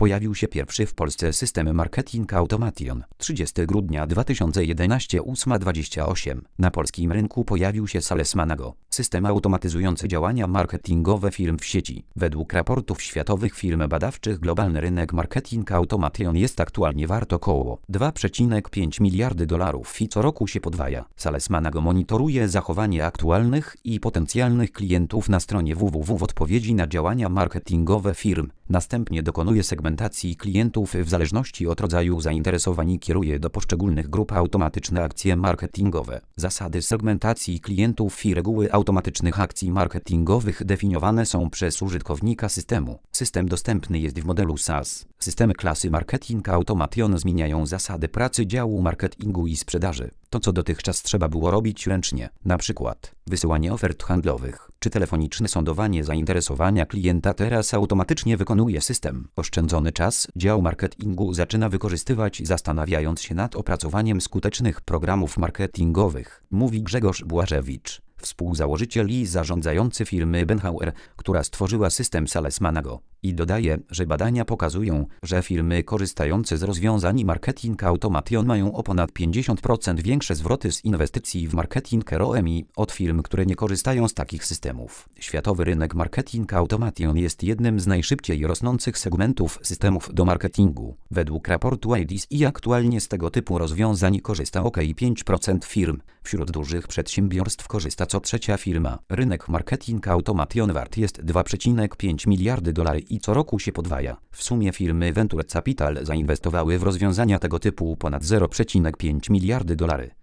pojawił się pierwszy w Polsce system Marketing Automation. 30 grudnia 2011 8:28. Na polskim rynku pojawił się Salesmanago, system automatyzujący działania marketingowe firm w sieci. Według raportów światowych firm badawczych globalny rynek Marketing Automation jest aktualnie wart około $2,5 miliardy i co roku się podwaja. Salesmanago monitoruje zachowanie aktualnych i potencjalnych klientów na stronie www w odpowiedzi na działania marketingowe firm. Następnie dokonuje segmentacji klientów w zależności od rodzaju zainteresowań i kieruje do poszczególnych grup automatyczne akcje marketingowe. Zasady segmentacji klientów i reguły automatycznych akcji marketingowych definiowane są przez użytkownika systemu. System dostępny jest w modelu SaaS. Systemy klasy Marketing Automation zmieniają zasady pracy działu marketingu i sprzedaży. To, co dotychczas trzeba było robić ręcznie, na przykład wysyłanie ofert handlowych czy telefoniczne sondowanie zainteresowania klienta, teraz automatycznie wykonuje system. Oszczędzony czas dział marketingu zaczyna wykorzystywać, zastanawiając się nad opracowaniem skutecznych programów marketingowych, mówi Grzegorz Błażewicz, współzałożyciel i zarządzający firmy Benhauer, która stworzyła system Salesmanago. I dodaje, że badania pokazują, że firmy korzystające z rozwiązań Marketing Automation mają o ponad 50% większe zwroty z inwestycji w marketing ROI od firm, które nie korzystają z takich systemów. Światowy rynek Marketing Automation jest jednym z najszybciej rosnących segmentów systemów do marketingu. Według raportu IDC aktualnie z tego typu rozwiązań korzysta ok. 5% firm. Wśród dużych przedsiębiorstw korzysta co trzecia firma. Rynek Marketing Automation wart jest $2,5 miliardy i co roku się podwaja. W sumie firmy Venture Capital zainwestowały w rozwiązania tego typu ponad $0,5 miliardy.